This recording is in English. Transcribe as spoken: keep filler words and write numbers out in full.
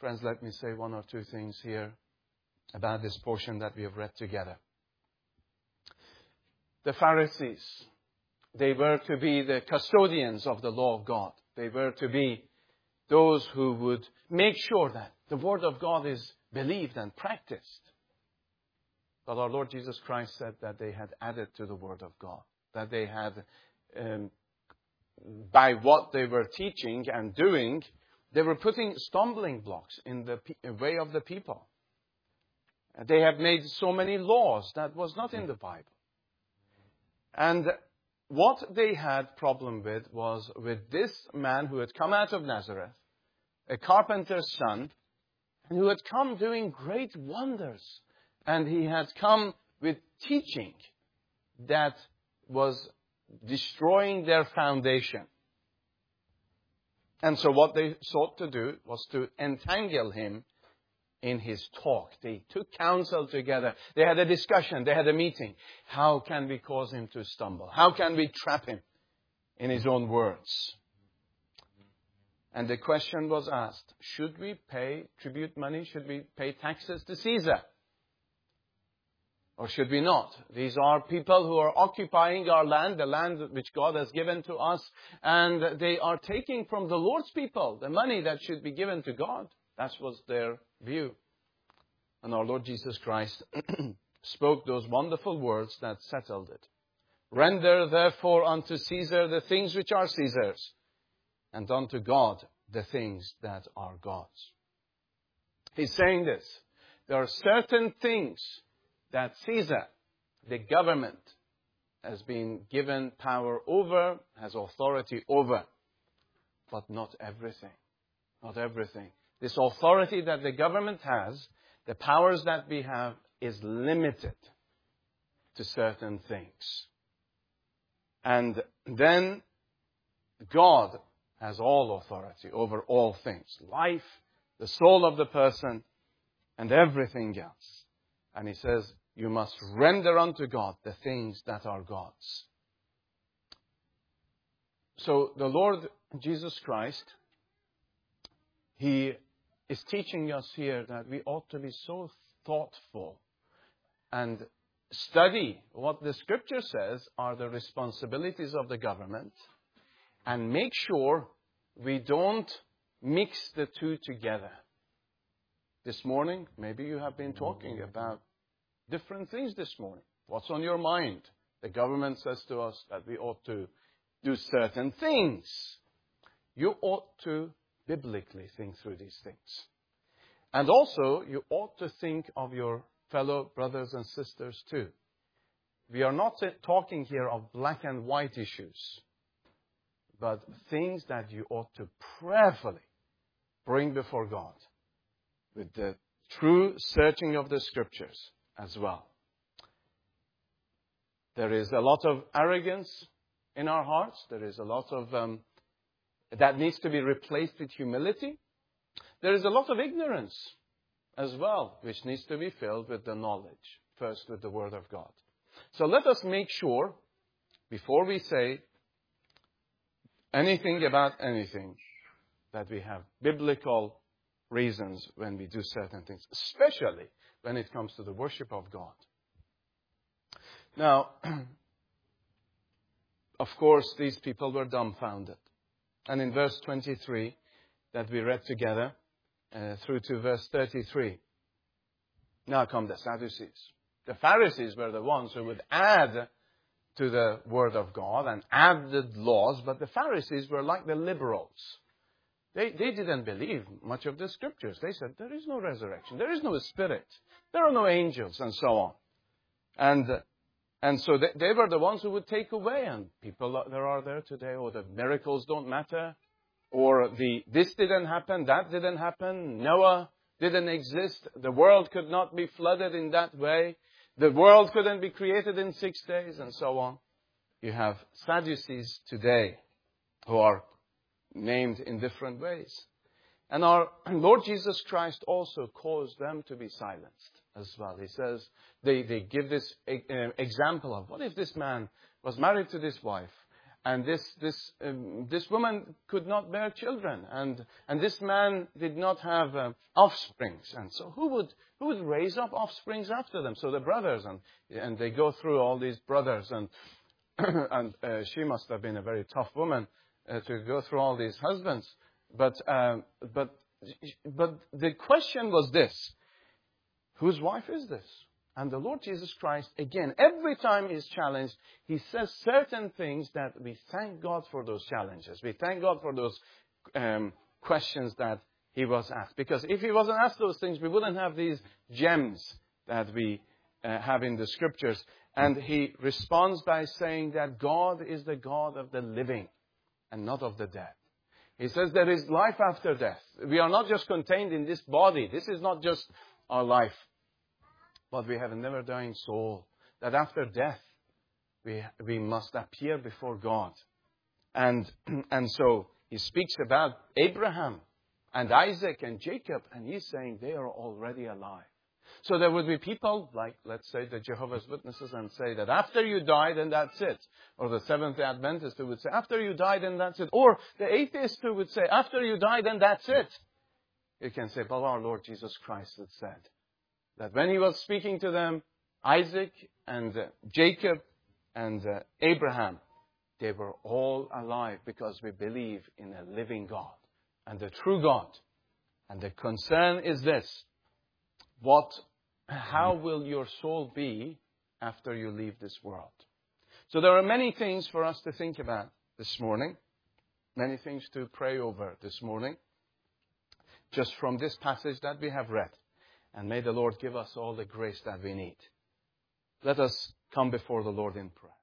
Friends, let me say one or two things here about this portion that we have read together. The Pharisees, they were to be the custodians of the law of God. They were to be those who would make sure that the Word of God is believed and practiced. But our Lord Jesus Christ said that they had added to the Word of God. That they had, um, by what they were teaching and doing, they were putting stumbling blocks in the way of the people. They have made so many laws that was not in the Bible. And what they had problem with was with this man who had come out of Nazareth, a carpenter's son, who had come doing great wonders. And he had come with teaching that was destroying their foundation. And so what they sought to do was to entangle him in his talk. They took counsel together. They had a discussion. They had a meeting. How can we cause him to stumble? How can we trap him in his own words? And the question was asked, should we pay tribute money? Should we pay taxes to Caesar? Or should we not? These are people who are occupying our land, the land which God has given to us, and they are taking from the Lord's people the money that should be given to God. That was their view. And our Lord Jesus Christ spoke those wonderful words that settled it. Render therefore unto Caesar the things which are Caesar's, and unto God the things that are God's. He's saying this. There are certain things that Caesar, the government, has been given power over, has authority over, but not everything. Not everything. This authority that the government has, the powers that we have, is limited to certain things. And then God has all authority over all things. Life, the soul of the person, and everything else. And he says, you must render unto God the things that are God's. So the Lord Jesus Christ, He is teaching us here that we ought to be so thoughtful and study what the Scripture says are the responsibilities of the government and make sure we don't mix the two together. This morning, maybe you have been talking about different things this morning. What's on your mind? The government says to us that we ought to do certain things. You ought to biblically think through these things. And also, you ought to think of your fellow brothers and sisters too. We are not talking here of black and white issues, but things that you ought to prayerfully bring before God with the true searching of the Scriptures as well. There is a lot of arrogance in our hearts. There is a lot of um, that needs to be replaced with humility. There is a lot of ignorance as well, which needs to be filled with the knowledge, first with the Word of God. So let us make sure, before we say anything about anything, that we have biblical reasons when we do certain things, especially when it comes to the worship of God. Now, of course, these people were dumbfounded. And in verse twenty-three that we read together, uh, through to verse thirty-three, now come the Sadducees. The Pharisees were the ones who would add to the Word of God and added laws, but the Pharisees were like the liberals. They, they didn't believe much of the Scriptures. They said, there is no resurrection, there is no spirit, there are no angels, and so on. And and so they, they were the ones who would take away, and people there are there today, or the miracles don't matter, or the this didn't happen, that didn't happen, Noah didn't exist, the world could not be flooded in that way, the world couldn't be created in six days, and so on. You have Sadducees today who are named in different ways. And our Lord Jesus Christ also caused them to be silenced as well. He says, they, they give this uh, example of, what if this man was married to this wife and this this um, this woman could not bear children, and and this man did not have uh, offsprings, and so who would who would raise up offsprings after them? So the brothers, and and they go through all these brothers, and and uh, she must have been a very tough woman uh, to go through all these husbands. But um, but but the question was this: whose wife is this? And the Lord Jesus Christ, again, every time He's challenged, He says certain things that we thank God for those challenges. We thank God for those um, questions that He was asked. Because if He wasn't asked those things, we wouldn't have these gems that we uh, have in the Scriptures. And He responds by saying that God is the God of the living and not of the dead. He says there is life after death. We are not just contained in this body. This is not just our life. But we have a never-dying soul, that after death, we we must appear before God. And, and so He speaks about Abraham and Isaac and Jacob, and He's saying they are already alive. So there would be people, like, let's say, the Jehovah's Witnesses, and say that after you die, then that's it. Or the Seventh-day Adventists who would say, after you die, then that's it. Or the atheists who would say, after you die, then that's it. You can say, but our Lord Jesus Christ had said, that when He was speaking to them, Isaac and uh, Jacob and uh, Abraham, they were all alive because we believe in a living God and the true God. And the concern is this: what, how will your soul be after you leave this world? So there are many things for us to think about this morning, many things to pray over this morning, just from this passage that we have read. And may the Lord give us all the grace that we need. Let us come before the Lord in prayer.